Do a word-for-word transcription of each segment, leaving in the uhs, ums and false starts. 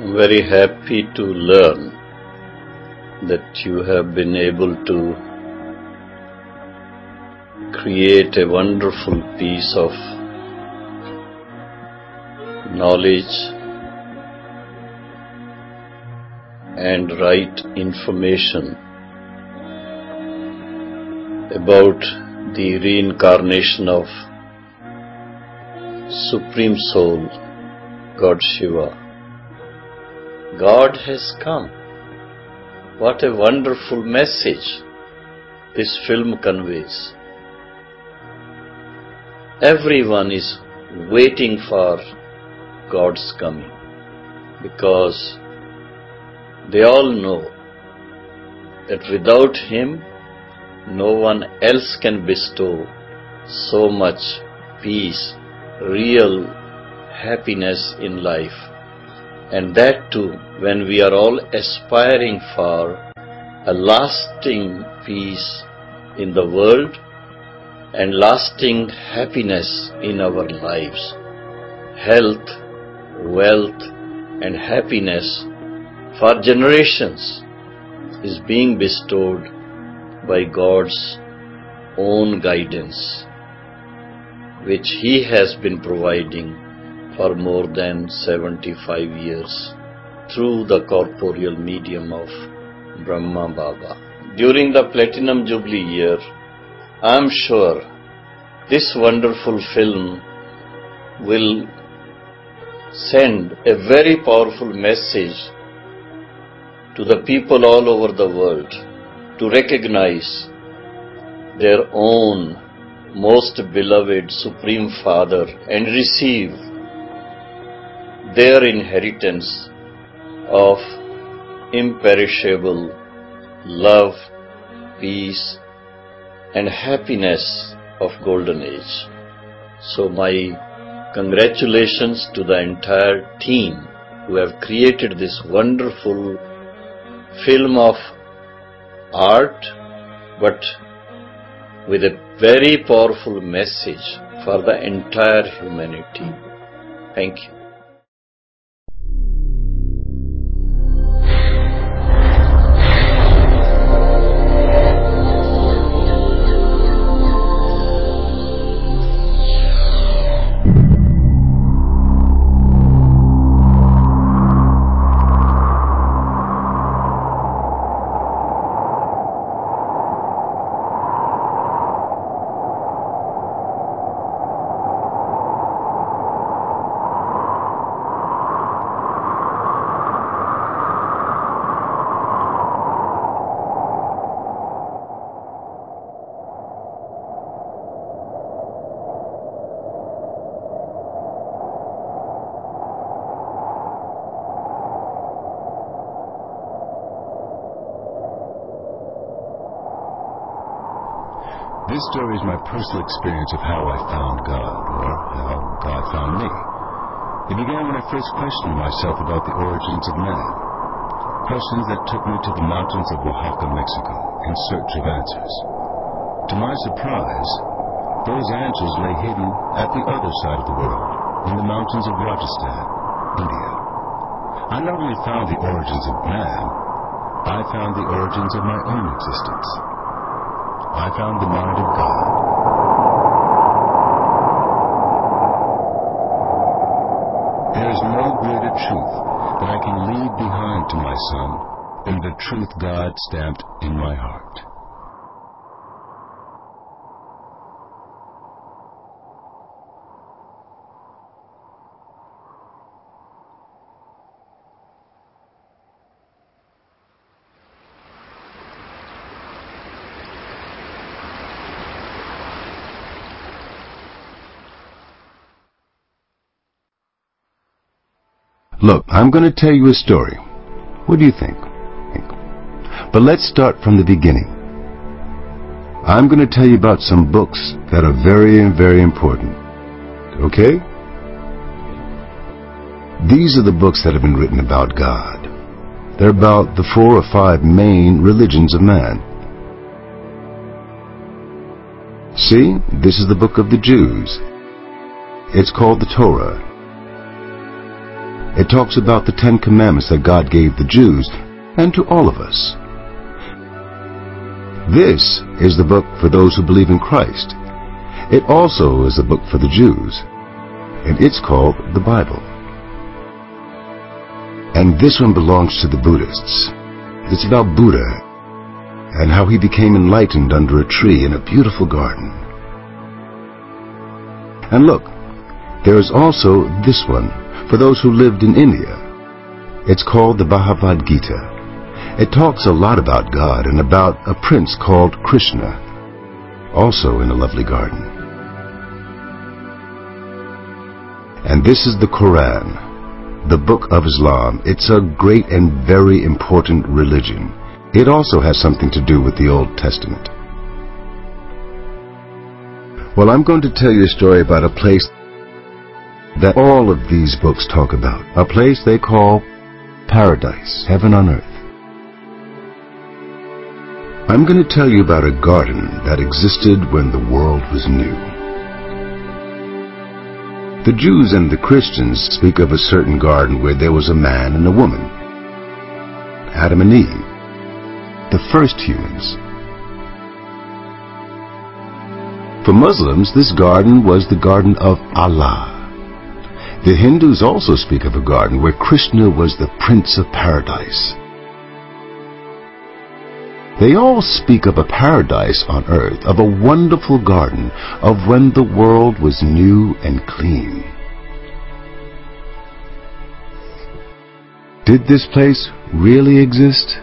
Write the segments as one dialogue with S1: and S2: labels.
S1: I'm very happy to learn that you have been able to create a wonderful piece of knowledge and right information about the reincarnation of Supreme Soul, God Shiva. God has come. What a wonderful message this film conveys. Everyone is waiting for God's coming because they all know that without Him, no one else can bestow so much peace, real happiness in life. And that too, when we are all aspiring for a lasting peace in the world and lasting happiness in our lives. Health, wealth, and happiness for generations is being bestowed by God's own guidance, which He has been providing for more than seventy-five years through the corporeal medium of Brahma Baba. During the Platinum Jubilee year, I am sure this wonderful film will send a very powerful message to the people all over the world to recognize their own most beloved Supreme Father and receive their inheritance of imperishable love, peace, and happiness of Golden Age. So my congratulations to the entire team who have created this wonderful film of art, but with a very powerful message for the entire humanity. Thank you.
S2: This story is my personal experience of how I found God, or how God found me. It began when I first questioned myself about the origins of man. Questions that took me to the mountains of Oaxaca, Mexico, in search of answers. To my surprise, those answers lay hidden at the other side of the world, in the mountains of Rajasthan, India. I not only found the origins of man, I found the origins of my own existence. I found the mind of God. There is no greater truth that I can leave behind to my son than the truth God stamped in my heart.
S3: Look, I'm going to tell you a story. What do you think? But let's start from the beginning. I'm going to tell you about some books that are very, very important. Okay? These are the books that have been written about God. They're about the four or five main religions of man. See, this is the book of the Jews. It's called the Torah. It talks about the Ten Commandments that God gave the Jews and to all of us. This is the book for those who believe in Christ. It also is a book for the Jews, and it's called the Bible. And this one belongs to the Buddhists. It's about Buddha and how he became enlightened under a tree in a beautiful garden. And look, there is also this one for those who lived in India. It's called the Bhagavad Gita. It talks a lot about God and about a prince called Krishna, also in a lovely garden. And this is the Quran, the book of Islam. It's a great and very important religion. It also has something to do with the Old Testament. Well, I'm going to tell you a story about a place that all of these books talk about, a place they call paradise, heaven on earth. I'm going to tell you about a garden that existed when the world was new. The Jews and the Christians speak of a certain garden where there was a man and a woman, Adam and Eve, the first humans. For Muslims, this garden was the garden of Allah. The Hindus also speak of a garden where Krishna was the Prince of Paradise. They all speak of a paradise on earth, of a wonderful garden, of when the world was new and clean. Did this place really exist?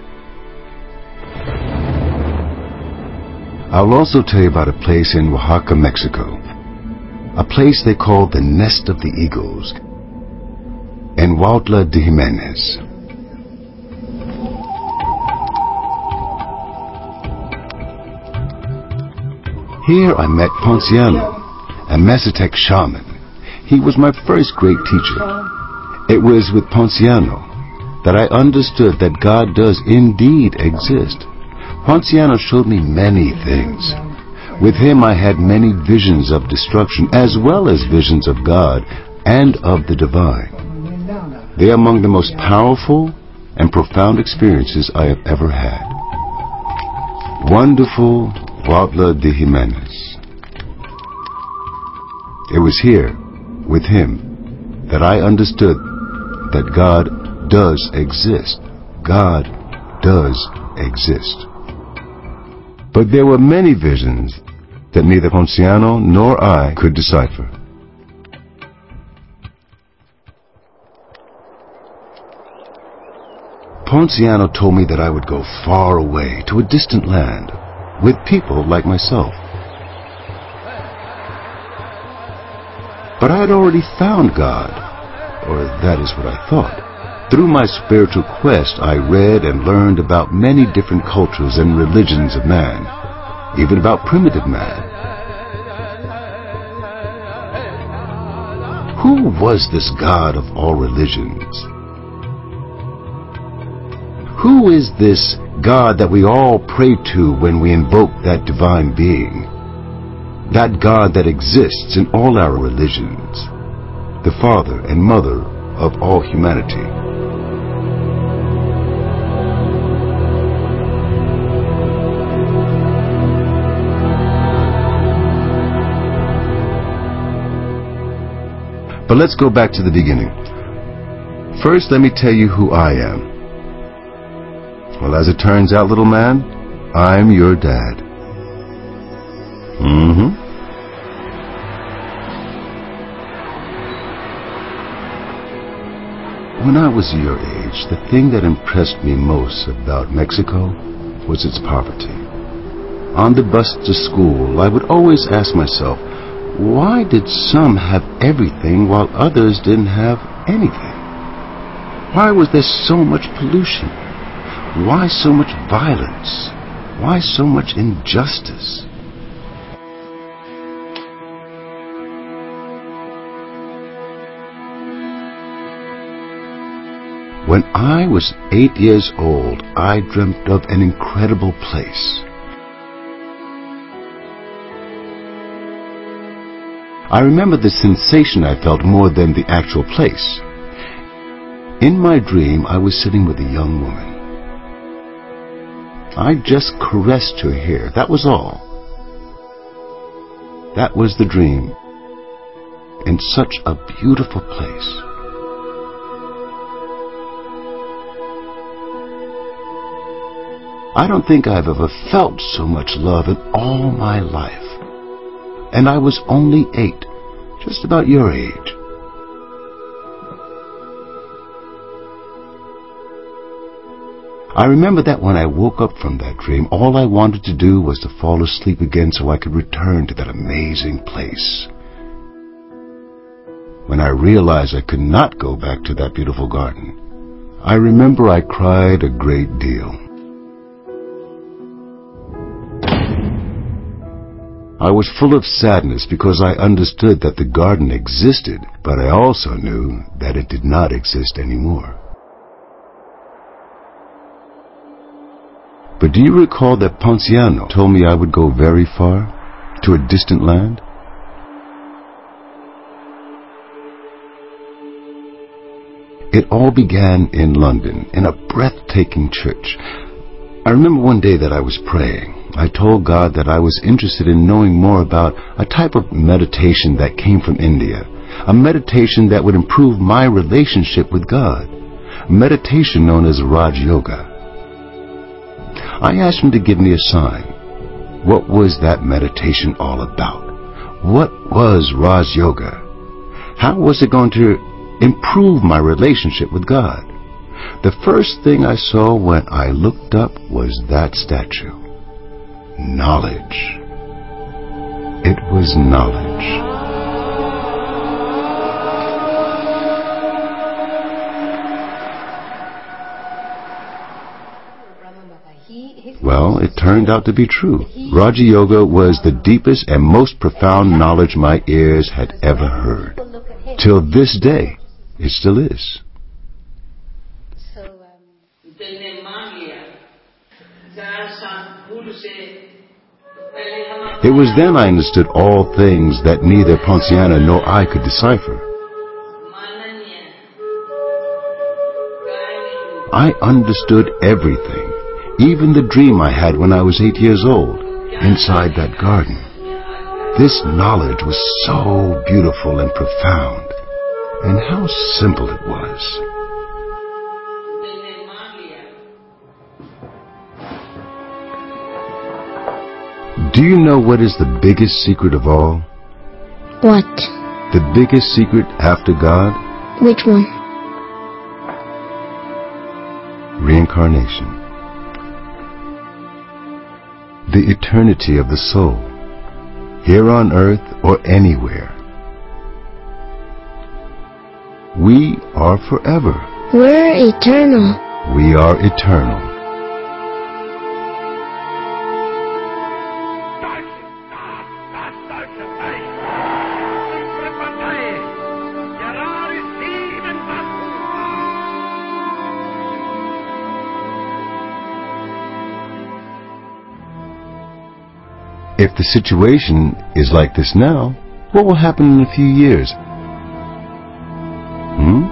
S3: I'll also tell you about a place in Oaxaca, Mexico, a place they call the Nest of the Eagles, in Huautla de Jimenez. Here I met Ponciano, a Mazatec shaman. He was my first great teacher. It was with Ponciano that I understood that God does indeed exist. Ponciano showed me many things. With him I had many visions of destruction as well as visions of God and of the divine. They are among the most powerful and profound experiences I have ever had. Wonderful Huautla de Jimenez. It was here, with him, that I understood that God does exist. God does exist. But there were many visions that neither Ponciano nor I could decipher. Ponciano told me that I would go far away to a distant land with people like myself. But I had already found God, or that is what I thought. Through my spiritual quest, I read and learned about many different cultures and religions of man, even about primitive man. Who was this God of all religions? Who is this God that we all pray to when we invoke that divine being? That God that exists in all our religions, the Father and Mother of all humanity. But let's go back to the beginning. First, let me tell you who I am. Well, as it turns out, little man, I'm your dad. Mm-hmm. When I was your age, the thing that impressed me most about Mexico was its poverty. On the bus to school, I would always ask myself, why did some have everything while others didn't have anything? Why was there so much pollution? Why so much violence? Why so much injustice? When I was eight years old, I dreamt of an incredible place. I remember the sensation I felt more than the actual place. In my dream, I was sitting with a young woman. I just caressed her hair, that was all. That was the dream, in such a beautiful place. I don't think I've ever felt so much love in all my life. And I was only eight, just about your age. I remember that when I woke up from that dream, all I wanted to do was to fall asleep again so I could return to that amazing place. When I realized I could not go back to that beautiful garden, I remember I cried a great deal. I was full of sadness because I understood that the garden existed, but I also knew that it did not exist anymore. But do you recall that Ponciano told me I would go very far, to a distant land? It all began in London, in a breathtaking church. I remember one day that I was praying. I told God that I was interested in knowing more about a type of meditation that came from India, a meditation that would improve my relationship with God, a meditation known as Raj Yoga. I asked him to give me a sign. What was that meditation all about? What was Raj Yoga? How was it going to improve my relationship with God? The first thing I saw when I looked up was that statue. Knowledge. It was knowledge. Well, it turned out to be true. Raja Yoga was the deepest and most profound knowledge my ears had ever heard. Till this day, it still is. It was then I understood all things that neither Ponciano nor I could decipher. I understood everything. Even the dream I had when I was eight years old, inside that garden. This knowledge was so beautiful and profound, and how simple it was. Do you know what is the biggest secret of all?
S4: What?
S3: The biggest secret after God?
S4: Which one?
S3: Reincarnation. The eternity of the soul, here on earth or anywhere. We are forever.
S4: We're eternal.
S3: We are eternal. If the situation is like this now, what will happen in a few years? Hmm?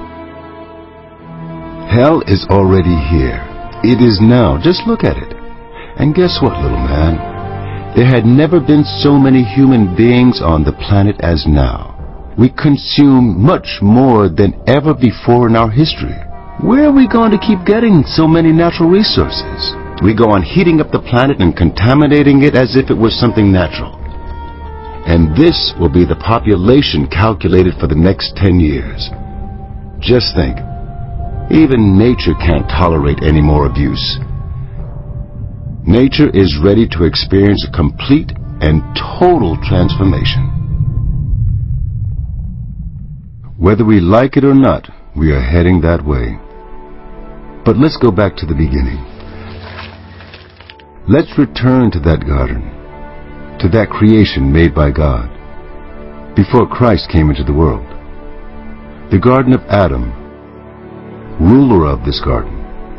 S3: Hell is already here. It is now. Just look at it. And guess what, little man? There had never been so many human beings on the planet as now. We consume much more than ever before in our history. Where are we going to keep getting so many natural resources? We go on heating up the planet and contaminating it as if it was something natural. And this will be the population calculated for the next ten years. Just think, even nature can't tolerate any more abuse. Nature is ready to experience a complete and total transformation. Whether we like it or not, we are heading that way. But let's go back to the beginning. Let's return to that garden, to that creation made by God, before Christ came into the world. The Garden of Adam, ruler of this garden.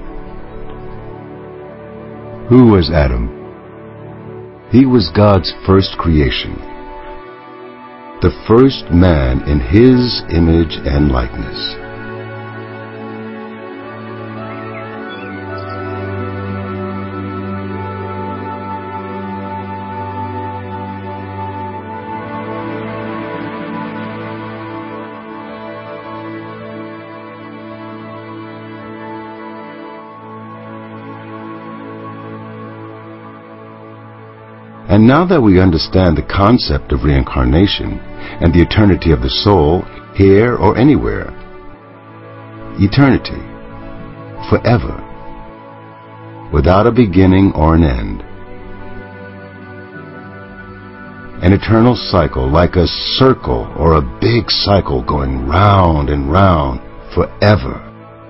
S3: Who was Adam? He was God's first creation, the first man in His image and likeness. And now that we understand the concept of reincarnation and the eternity of the soul, here or anywhere, eternity, forever, without a beginning or an end, an eternal cycle, like a circle or a big cycle going round and round forever.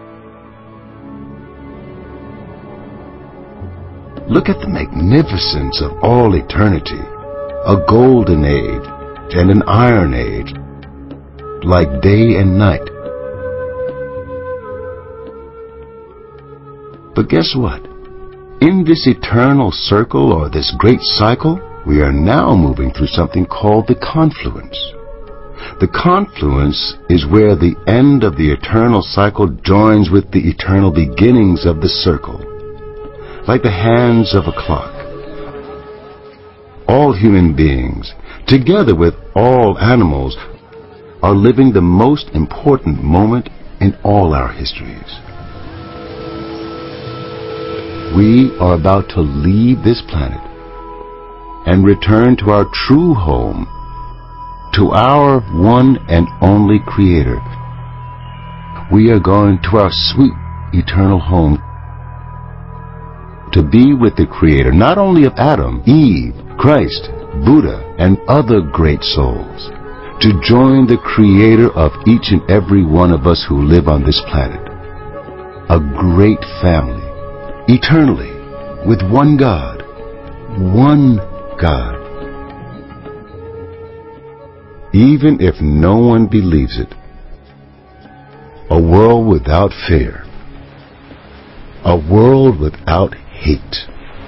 S3: Look at the magnificence of all eternity, a golden age and an iron age, like day and night. But guess what? In this eternal circle, or this great cycle, we are now moving through something called the confluence. The confluence is where the end of the eternal cycle joins with the eternal beginnings of the circle. Like the hands of a clock. All human beings, together with all animals, are living the most important moment in all our histories. We are about to leave this planet and return to our true home, to our one and only Creator. We are going to our sweet eternal home, to be with the Creator, not only of Adam, Eve, Christ, Buddha, and other great souls, to join the Creator of each and every one of us who live on this planet. A great family, eternally, with one God, one God. Even if no one believes it, a world without fear, a world without hate.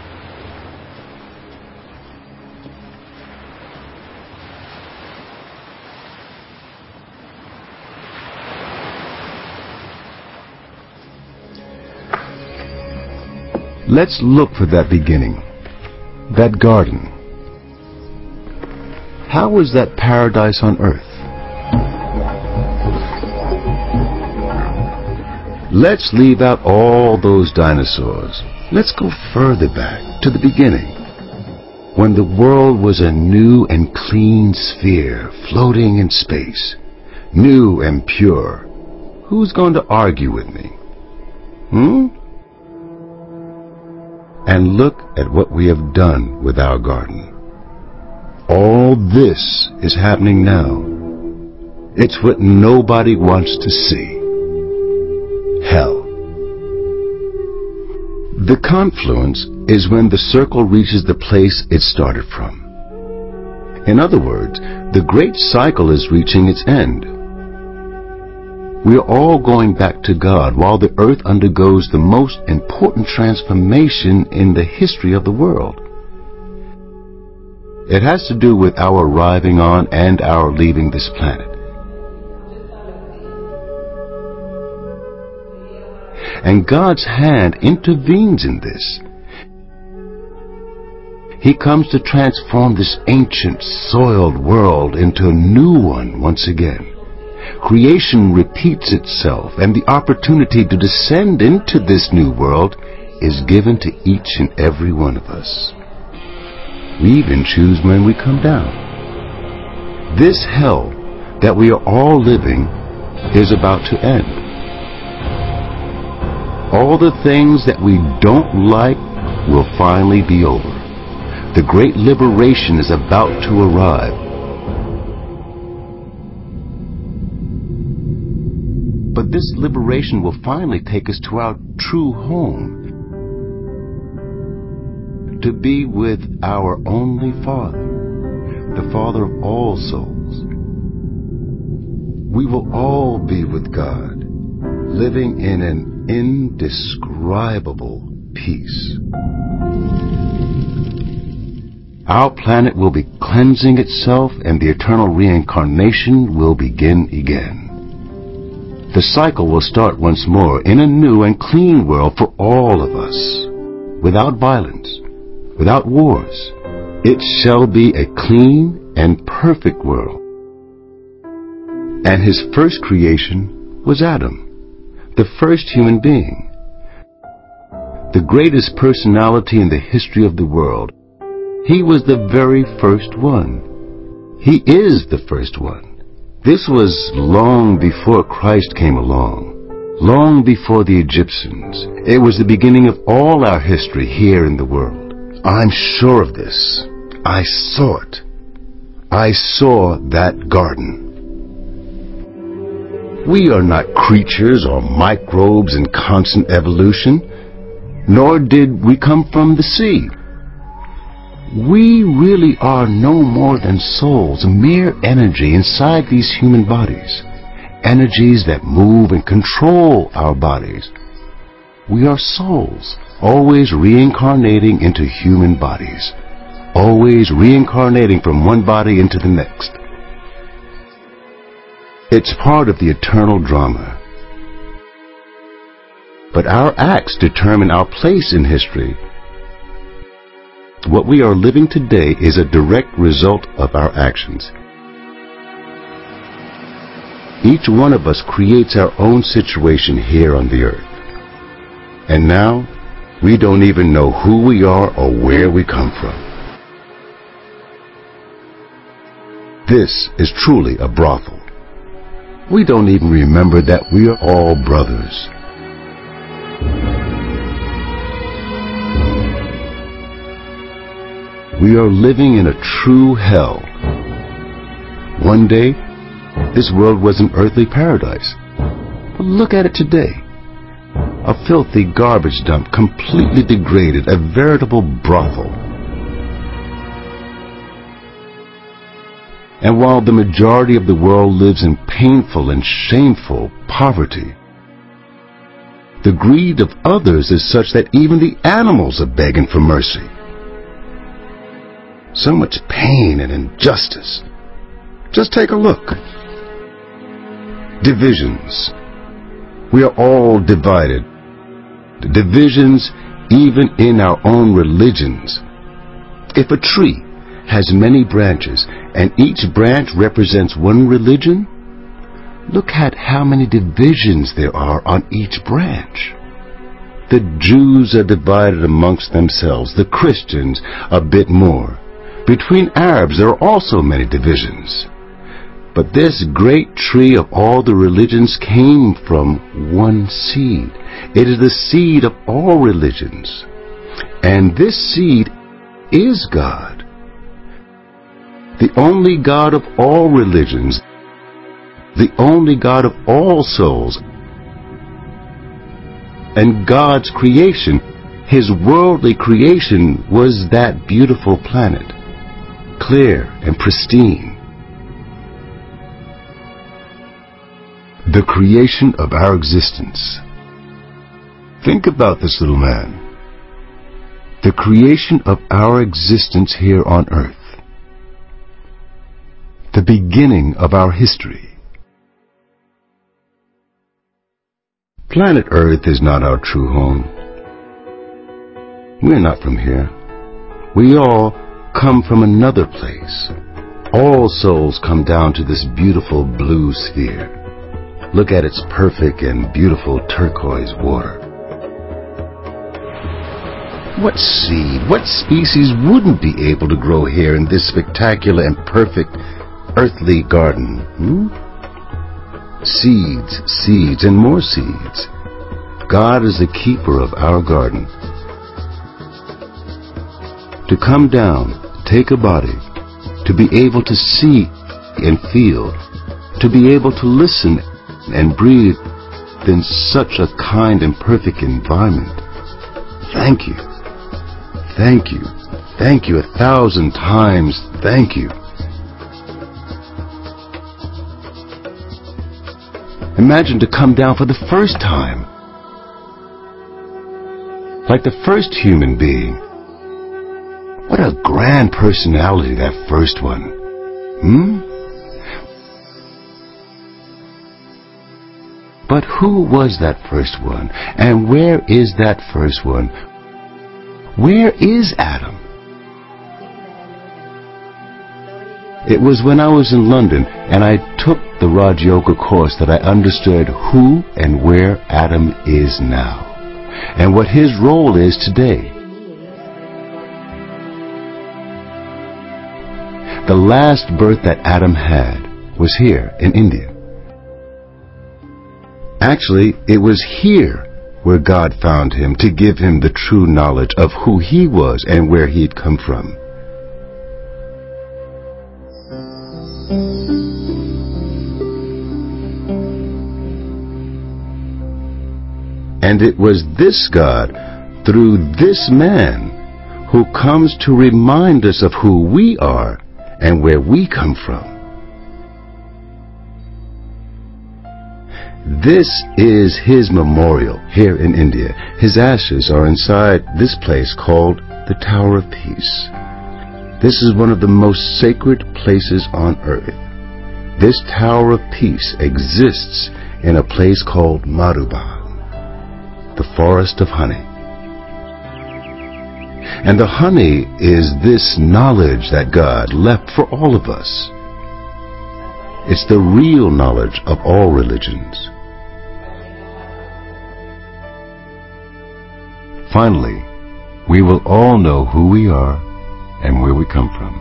S3: Let's look for that beginning, that garden. How was that paradise on earth? Let's leave out all those dinosaurs. Let's go further back, to the beginning, when the world was a new and clean sphere floating in space, new and pure. Who's going to argue with me? Hmm? And look at what we have done with our garden. All this is happening now. It's what nobody wants to see. Hell. The confluence is when the circle reaches the place it started from. In other words, the great cycle is reaching its end. We are all going back to God while the earth undergoes the most important transformation in the history of the world. It has to do with our arriving on and our leaving this planet. And God's hand intervenes in this. He comes to transform this ancient, soiled world into a new one once again. Creation repeats itself, and the opportunity to descend into this new world is given to each and every one of us. We even choose when we come down. This hell that we are all living is about to end. All the things that we don't like will finally be over. The great liberation is about to arrive. But this liberation will finally take us to our true home, to be with our only Father, the Father of all souls. We will all be with God, living in an indescribable peace. Our planet will be cleansing itself, and the eternal reincarnation will begin again. The cycle will start once more in a new and clean world for all of us, without violence, without wars. It shall be a clean and perfect world. And his first creation was Adam, the first human being, the greatest personality in the history of the world, He was the very first one. He is the first one. This was long before Christ came along, long before the Egyptians. It was the beginning of all our history here in the world. I'm sure of this. I saw it. I saw that garden. We are not creatures or microbes in constant evolution, nor did we come from the sea. We really are no more than souls, mere energy inside these human bodies, energies that move and control our bodies. We are souls, always reincarnating into human bodies, always reincarnating from one body into the next. It's part of the eternal drama. But our acts determine our place in history. What we are living today is a direct result of our actions. Each one of us creates our own situation here on the earth. And now, we don't even know who we are or where we come from. This is truly a brothel. We don't even remember that we are all brothers. We are living in a true hell. One day, this world was an earthly paradise. But look at it today. A filthy garbage dump, completely degraded, a veritable brothel. And while the majority of the world lives in painful and shameful poverty, the greed of others is such that even the animals are begging for mercy. So much pain and injustice. Just take a look. Divisions. We are all divided. Divisions even in our own religions. If a tree has many branches and each branch represents one religion, look at how many divisions there are on each branch. The Jews are divided amongst themselves, the Christians a bit more. Between Arabs there are also many divisions. But this great tree of all the religions came from one seed. It is the seed of all religions. And this seed is God. The only God of all religions. The only God of all souls. And God's creation, His worldly creation, was that beautiful planet, clear and pristine. The creation of our existence. Think about this, little man. The creation of our existence here on earth. The beginning of our history. Planet Earth is not our true home. We're not from here. We all come from another place. All souls come down to this beautiful blue sphere. Look at its perfect and beautiful turquoise water. What seed, what species wouldn't be able to grow here in this spectacular and perfect earthly garden? Hmm? Seeds, seeds, and more seeds. God is the keeper of our garden. To come down, take a body, to be able to see and feel, to be able to listen and breathe in such a kind and perfect environment. Thank you. Thank you. Thank you a thousand times. Thank you. Imagine to come down for the first time. Like the first human being. What a grand personality, that first one. Hmm? But who was that first one? And where is that first one? Where is Adam? It was when I was in London and I took the Raj Yoga course that I understood who and where Adam is now, and what his role is today. the last birth that Adam had was here in India. Actually, it was here where God found him to give him the true knowledge of who he was and where he'd come from. And it was this God, through this man, who comes to remind us of who we are and where we come from. This is his memorial here in India. His ashes are inside this place called the Tower of Peace. This is one of the most sacred places on earth. This Tower of Peace exists in a place called Madhuban, the forest of honey. And the honey is this knowledge that God left for all of us. It's the real knowledge of all religions. Finally, we will all know who we are and where we come from.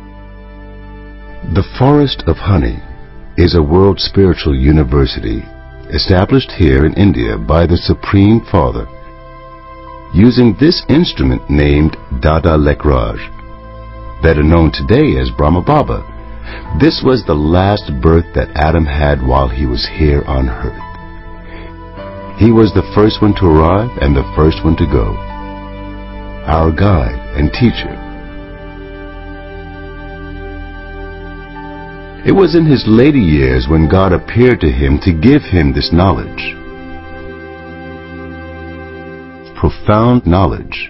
S3: The Forest of Honey is a world spiritual university established here in India by the Supreme Father, using this instrument named Dada Lekraj, better known today as Brahma Baba. This was the last birth that Adam had while he was here on earth. He was the first one to arrive and the first one to go, our guide and teacher. It was in his later years when God appeared to him to give him this knowledge. Profound knowledge.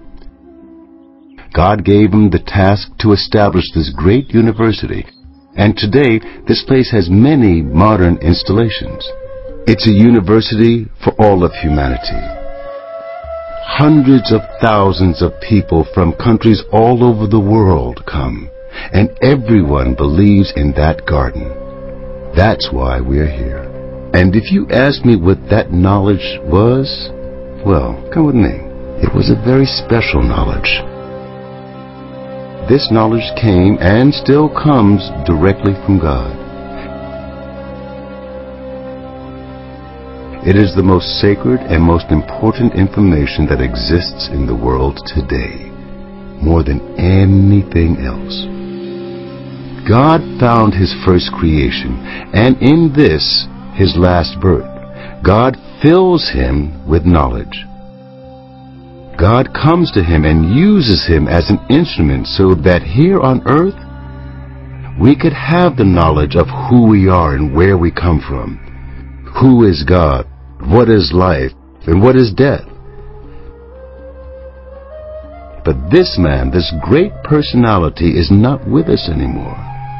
S3: God gave him the task to establish this great university, and today this place has many modern installations. It's a university for all of humanity. Hundreds of thousands of people from countries all over the world come, and everyone believes in that garden. That's why we're here. And if you ask me what that knowledge was, well, come with me. It was a very special knowledge. This knowledge came and still comes directly from God. It is the most sacred and most important information that exists in the world today, more than anything else. God found his first creation, and in this, his last birth, God fills him with knowledge. God comes to him and uses him as an instrument so that here on earth, we could have the knowledge of who we are and where we come from. Who is God? What is life? And what is death? But this man, this great personality, is not with us anymore.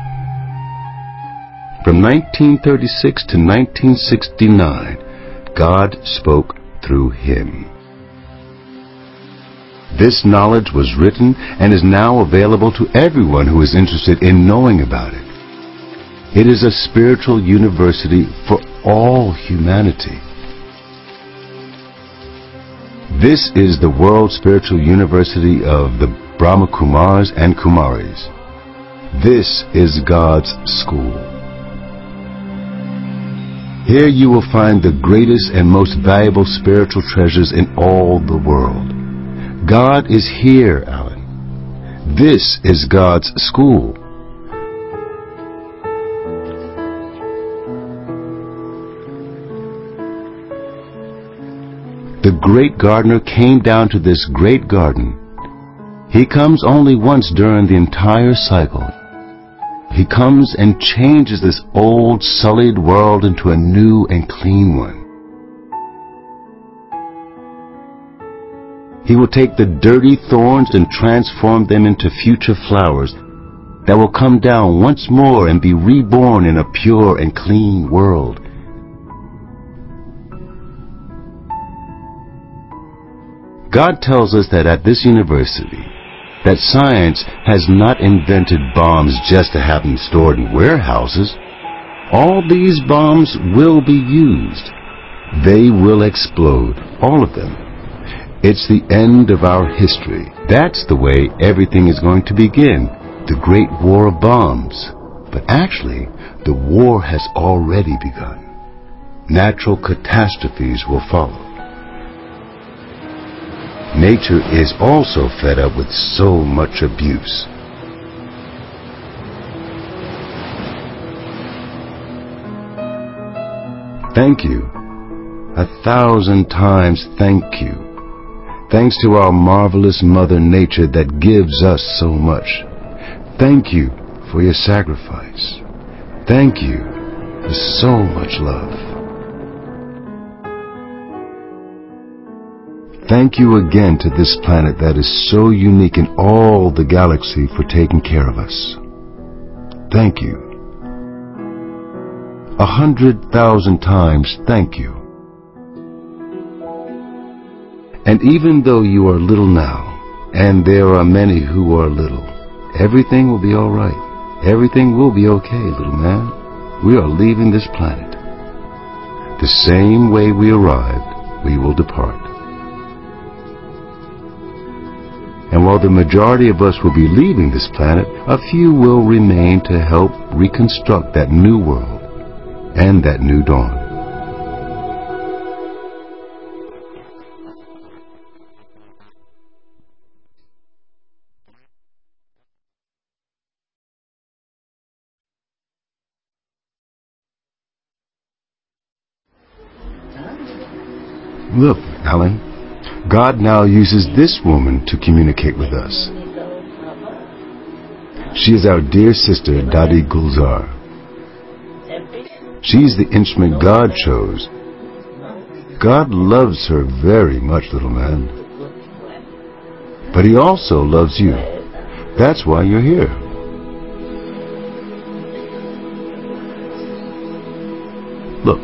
S3: From nineteen thirty-six to nineteen sixty-nine, God spoke through him. This knowledge was written and is now available to everyone who is interested in knowing about it. It is a spiritual university for all humanity. This is the World Spiritual University of the Brahma Kumars and Kumaris. This is God's school. Here you will find the greatest and most valuable spiritual treasures in all the world. God is here, Alan. This is God's school. The great gardener came down to this great garden. He comes only once during the entire cycle. He comes and changes this old, sullied world into a new and clean one. He will take the dirty thorns and transform them into future flowers that will come down once more and be reborn in a pure and clean world. God tells us that at this university, that science has not invented bombs just to have them stored in warehouses. All these bombs will be used. They will explode, all of them. It's the end of our history. That's the way everything is going to begin, the great war of bombs, but actually, the war has already begun. Natural catastrophes will follow. Nature is also fed up with so much abuse. Thank you. A thousand times thank you. Thanks to our marvelous Mother Nature that gives us so much. Thank you for your sacrifice. Thank you for so much love. Thank you again to this planet that is so unique in all the galaxy for taking care of us. Thank you. A hundred thousand times thank you. And even though you are little now, and there are many who are little, everything will be all right. Everything will be okay, little man. We are leaving this planet. The same way we arrived, we will depart. And while the majority of us will be leaving this planet, a few will remain to help reconstruct that new world and that new dawn. Look, Alan, God now uses this woman to communicate with us. She is our dear sister, Dadi Gulzar. She's the instrument God chose. God loves her very much, little man. But He also loves you. That's why you're here. Look.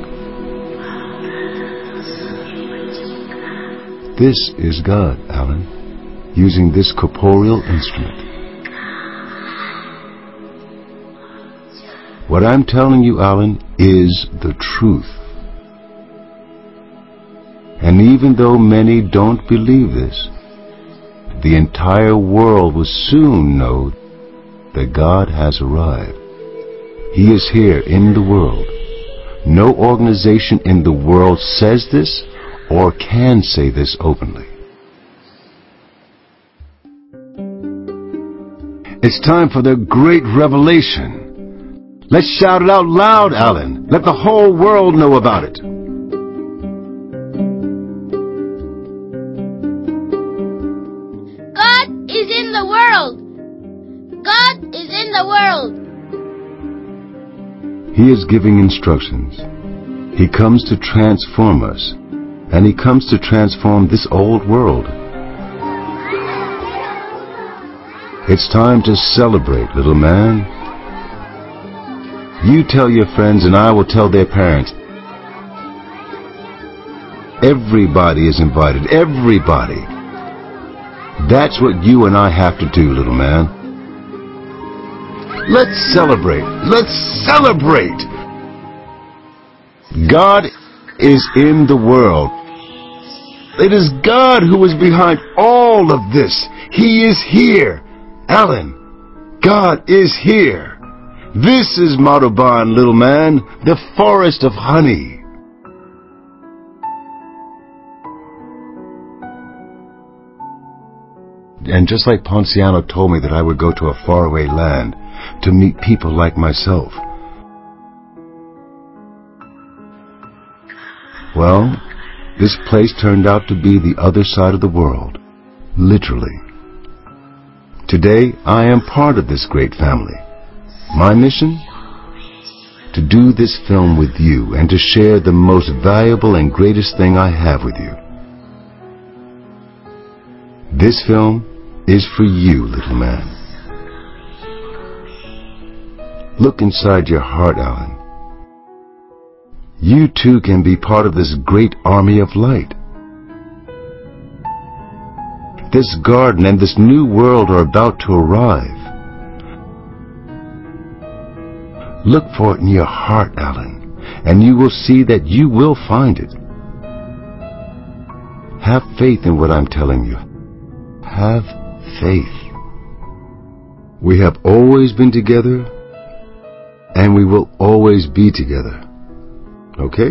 S3: This is God, Alan, using this corporeal instrument. What I'm telling you, Alan, is the truth. And even though many don't believe this, the entire world will soon know that God has arrived. He is here in the world. No organization in the world says this or can say this openly. It's time for the great revelation. Let's shout it out loud, Alan. Let the whole world know about it.
S4: God is in the world. God is in the world.
S3: He is giving instructions. He comes to transform us. And He comes to transform this old world. It's time to celebrate, little man. You tell your friends and I will tell their parents. Everybody is invited. Everybody. That's what you and I have to do, little man. Let's celebrate. Let's celebrate. God is in the world. It is God who is behind all of this. He is here. Alan, God is here. This is Madhuban, little man, the forest of honey. And just like Ponciano told me that I would go to a faraway land to meet people like myself. Well, this place turned out to be the other side of the world, literally. Today, I am part of this great family. My mission? To do this film with you and to share the most valuable and greatest thing I have with you. This film is for you, little man. Look inside your heart, Alan. You too can be part of this great army of light. This garden and this new world are about to arrive. Look for it in your heart, Alan, and you will see that you will find it. Have faith in what I'm telling you. Have faith. We have always been together, and we will always be together. Okay?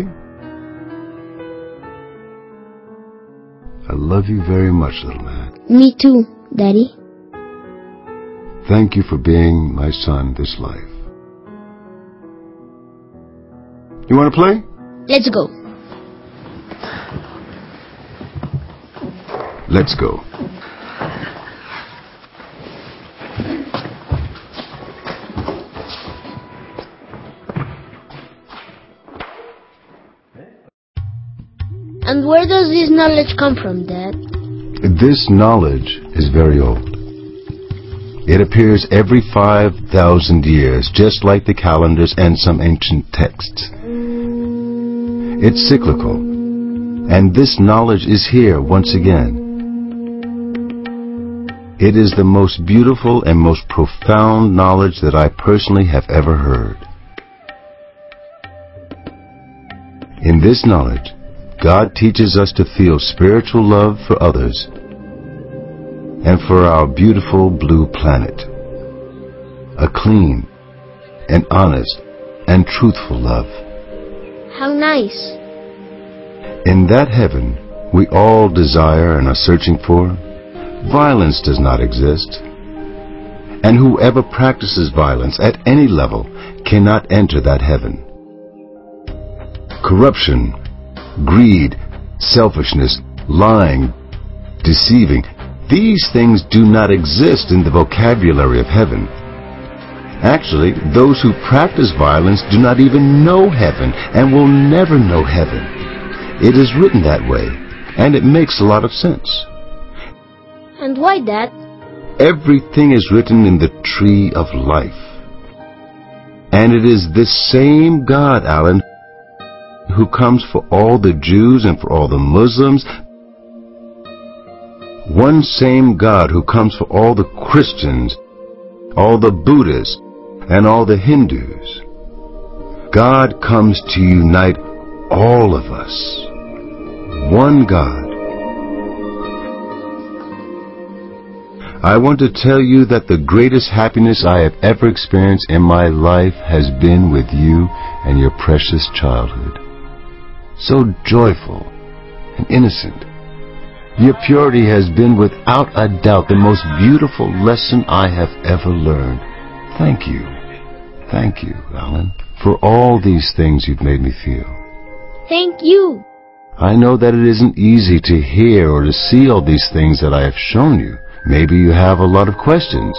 S3: I love you very much, little man.
S4: Me too, Daddy.
S3: Thank you for being my son this life. You want to play?
S4: Let's go.
S3: Let's go.
S4: And where does this knowledge come from, Dad?
S3: This knowledge is very old. It appears every five thousand years, just like the calendars and some ancient texts. It's cyclical, and this knowledge is here once again. It is the most beautiful and most profound knowledge that I personally have ever heard. In this knowledge, God teaches us to feel spiritual love for others and for our beautiful blue planet. A clean and honest and truthful love.
S4: How nice.
S3: In that heaven we all desire and are searching for, violence does not exist. And whoever practices violence at any level cannot enter that heaven. Corruption, greed, selfishness, lying, deceiving, these things do not exist in the vocabulary of heaven. Actually, those who practice violence do not even know heaven and will never know heaven. It is written that way, and it makes a lot of sense.
S4: And why, Dad?
S3: Everything is written in the tree of life. And it is this same God, Alan, who comes for all the Jews and for all the Muslims. One same God who comes for all the Christians, all the Buddhists, and all the Hindus. God comes to unite all of us. One God. I want to tell you that the greatest happiness I have ever experienced in my life has been with you and your precious childhood. So joyful and innocent. Your purity has been without a doubt the most beautiful lesson I have ever learned. Thank you. Thank you, Alan, for all these things you've made me feel.
S4: Thank you.
S3: I know that it isn't easy to hear or to see all these things that I have shown you. Maybe you have a lot of questions.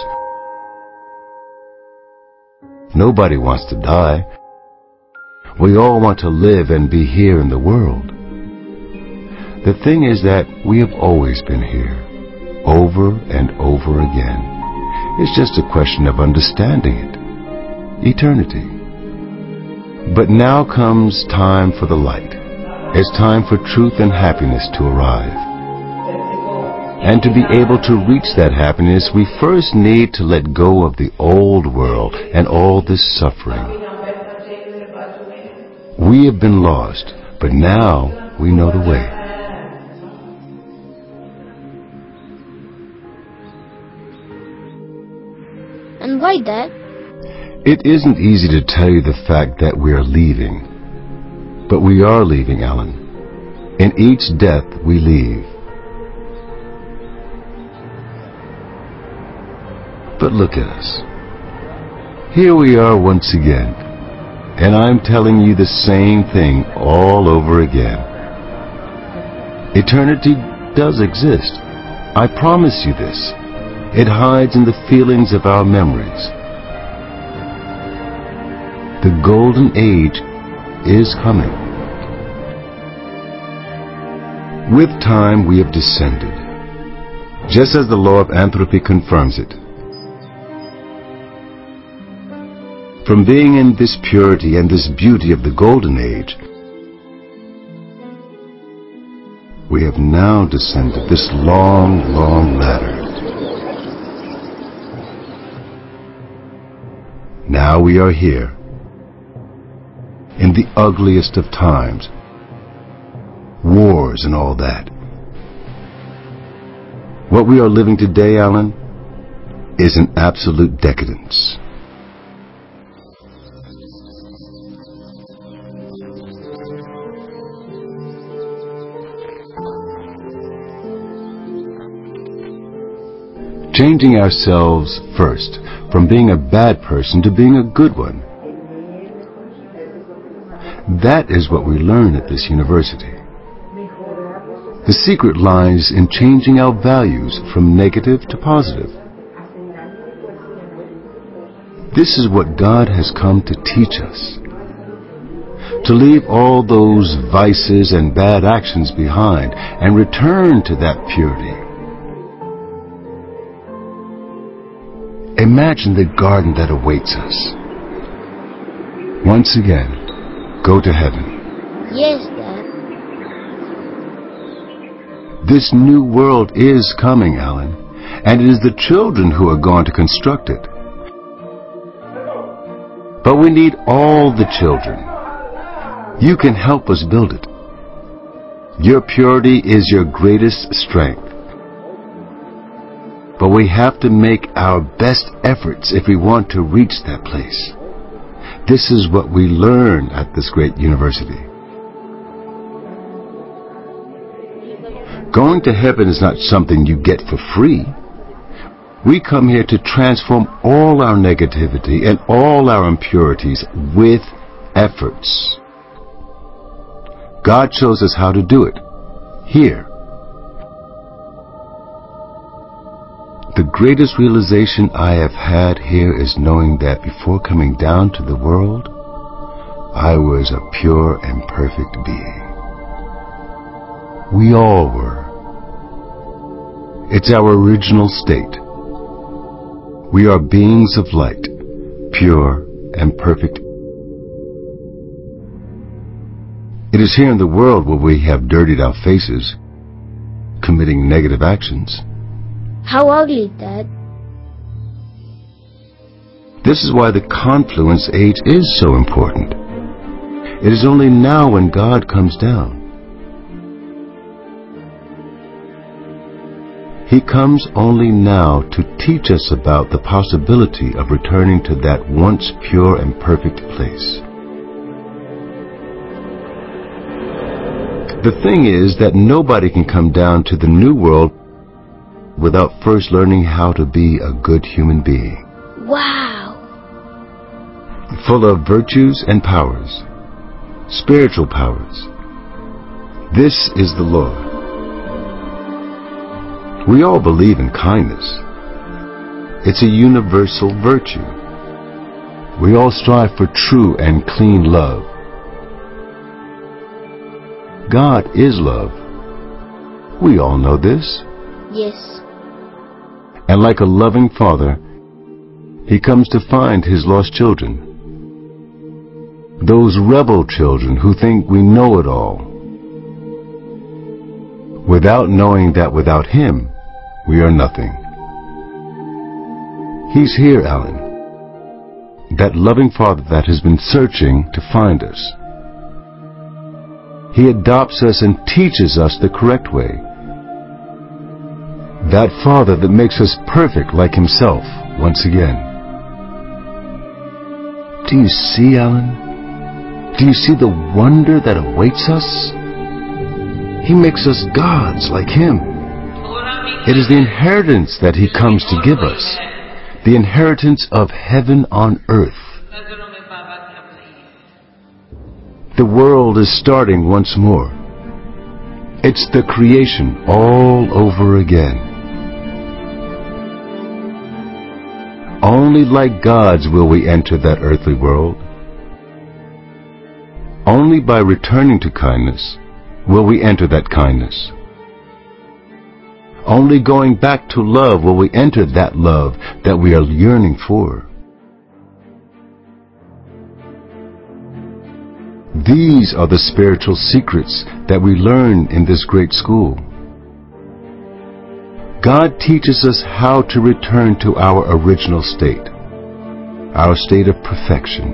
S3: Nobody wants to die. We all want to live and be here in the world. The thing is that we have always been here, over and over again. It's just a question of understanding it. Eternity. But now comes time for the light. It's time for truth and happiness to arrive. And to be able to reach that happiness, we first need to let go of the old world and all this suffering. We have been lost, but now we know the way.
S4: And why, Dad?
S3: It isn't easy to tell you the fact that we are leaving. But we are leaving, Alan. In each death we leave. But look at us. Here we are once again. And I'm telling you the same thing all over again. Eternity does exist. I promise you this. It hides in the feelings of our memories. The golden age is coming. With time we have descended, just as the law of entropy confirms it. From being in this purity and this beauty of the golden age, we have now descended this long, long ladder. Now we are here, in the ugliest of times, wars and all that. What we are living today, Alan, is an absolute decadence. Changing ourselves first, from being a bad person to being a good one. That is what we learn at this university. The secret lies in changing our values from negative to positive. This is what God has come to teach us. To leave all those vices and bad actions behind and return to that purity. Imagine the garden that awaits us. Once again, go to heaven.
S4: Yes, Dad.
S3: This new world is coming, Alan, and it is the children who are going to construct it. But we need all the children. You can help us build it. Your purity is your greatest strength. But we have to make our best efforts if we want to reach that place. This is what we learn at this great university. Going to heaven is not something you get for free. We come here to transform all our negativity and all our impurities with efforts. God shows us how to do it, here. The greatest realization I have had here is knowing that before coming down to the world, I was a pure and perfect being. We all were. It's our original state. We are beings of light, pure and perfect. It is here in the world where we have dirtied our faces, committing negative actions.
S4: How ugly, Dad.
S3: This is why the confluence age is so important. It is only now when God comes down. He comes only now to teach us about the possibility of returning to that once pure and perfect place. The thing is that nobody can come down to the new world without first learning how to be a good human being.
S4: Wow!
S3: Full of virtues and powers, spiritual powers. This is the Lord. We all believe in kindness. It's a universal virtue. We all strive for true and clean love. God is love. We all know this.
S4: Yes.
S3: And like a loving father, he comes to find his lost children. Those rebel children who think we know it all. Without knowing that without him, we are nothing. He's here, Alan. That loving father that has been searching to find us. He adopts us and teaches us the correct way. That Father that makes us perfect like himself once again. Do you see, Alan? Do you see the wonder that awaits us? He makes us gods like him. It is the inheritance that he comes to give us. The inheritance of heaven on earth. The world is starting once more. It's the creation all over again. Only like gods will we enter that earthly world. Only by returning to kindness will we enter that kindness. Only going back to love will we enter that love that we are yearning for. These are the spiritual secrets that we learn in this great school. God teaches us how to return to our original state, our state of perfection.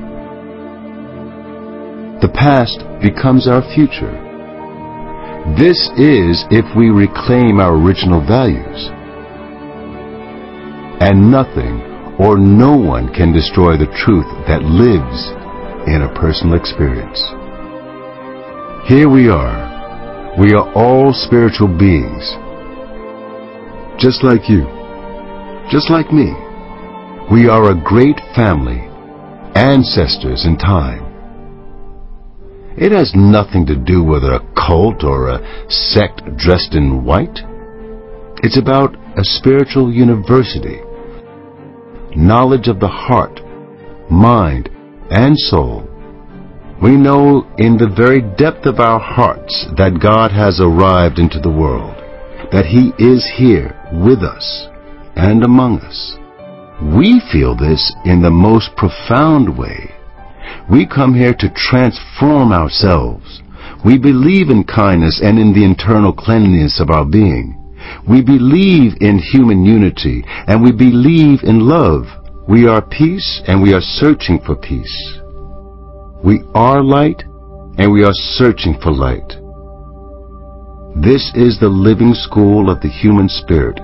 S3: The past becomes our future. This is if we reclaim our original values. and nothing or no one can destroy the truth that lives in a personal experience. Here we are. We are all spiritual beings, just like you, just like me. We are a great family, ancestors in time. It has nothing to do with a cult or a sect dressed in white. It's about a spiritual university, knowledge of the heart, mind, and soul. We know in the very depth of our hearts that God has arrived into the world, that He is here with us and among us. We feel this in the most profound way. We come here to transform ourselves. We believe in kindness and in the internal cleanliness of our being. We believe in human unity and we believe in love. We are peace and we are searching for peace. We are light, and we are searching for light. This is the living school of the human spirit,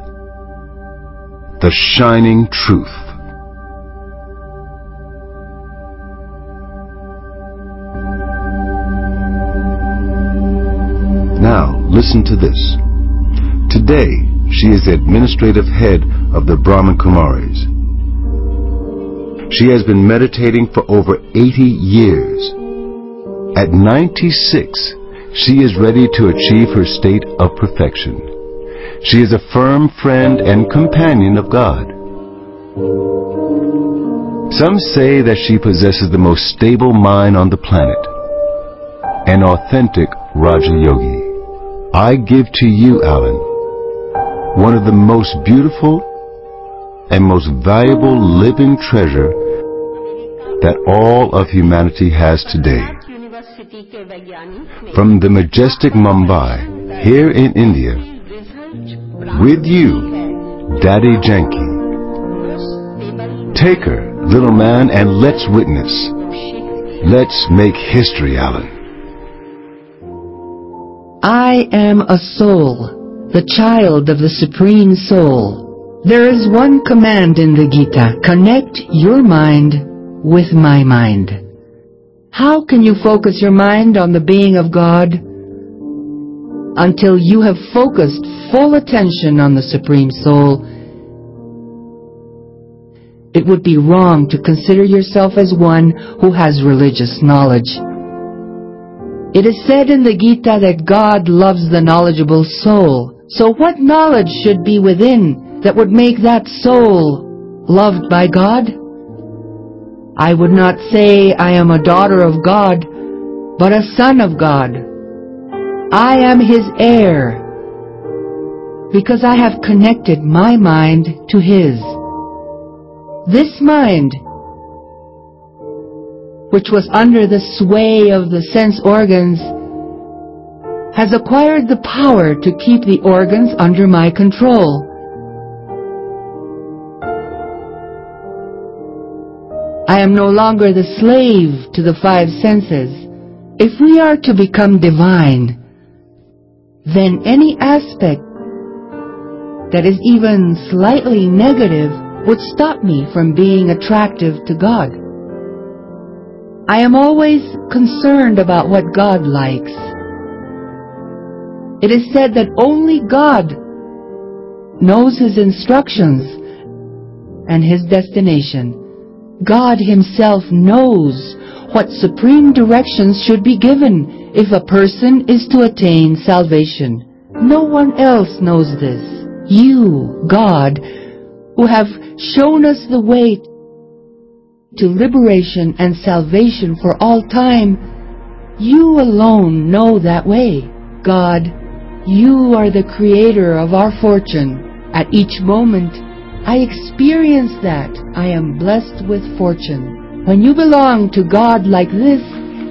S3: the shining truth. Now, listen to this. Today, she is the administrative head of the Brahman Kumaris. She has been meditating for over eighty years. At ninety-six, she is ready to achieve her state of perfection. She is a firm friend and companion of God. Some say that she possesses the most stable mind on the planet, an authentic Raja Yogi. I give to you, Alan, one of the most beautiful and most valuable living treasure that all of humanity has today. From the majestic Mumbai, here in India, with you, Daddy Janki. Take her, little man, and let's witness. Let's make history, Alan.
S5: I am a soul, the child of the Supreme Soul. There is one command in the Gita: connect your mind with my mind. How can you focus your mind on the being of God until you have focused full attention on the Supreme Soul? It would be wrong to consider yourself as one who has religious knowledge. It is said in the Gita that God loves the knowledgeable soul. So what knowledge should be within that would make that soul loved by God? I would not say I am a daughter of God, but a son of God. I am His heir, because I have connected my mind to His. This mind, which was under the sway of the sense organs, has acquired the power to keep the organs under my control. I am no longer the slave to the five senses. If we are to become divine, then any aspect that is even slightly negative would stop me from being attractive to God. I am always concerned about what God likes. It is said that only God knows His instructions and His destination. God Himself knows what supreme directions should be given if a person is to attain salvation. No one else knows this. You, God, who have shown us the way to liberation and salvation for all time, you alone know that way. God, you are the creator of our fortune. At each moment, I experience that I am blessed with fortune. When you belong to God like this,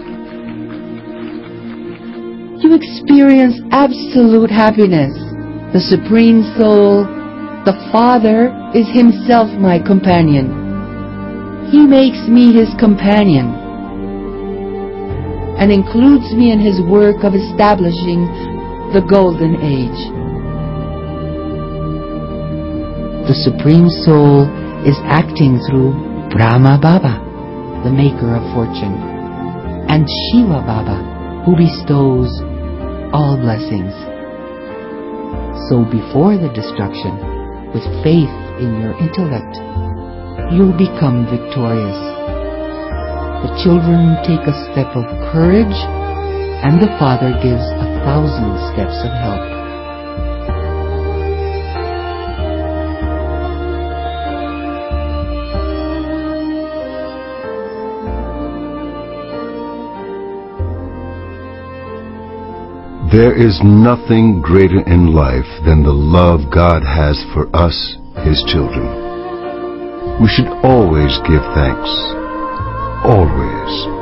S5: you experience absolute happiness. The Supreme Soul, the Father, is Himself my companion. He makes me His companion and includes me in His work of establishing the Golden Age. the Supreme Soul is acting through Brahma Baba, the maker of fortune, and Shiva Baba, who bestows all blessings. So before the destruction, with faith in your intellect, you'll become victorious. The children take a step of courage, and the Father gives a thousand steps of help.
S3: There is nothing greater in life than the love God has for us, His children. We should always give thanks. Always.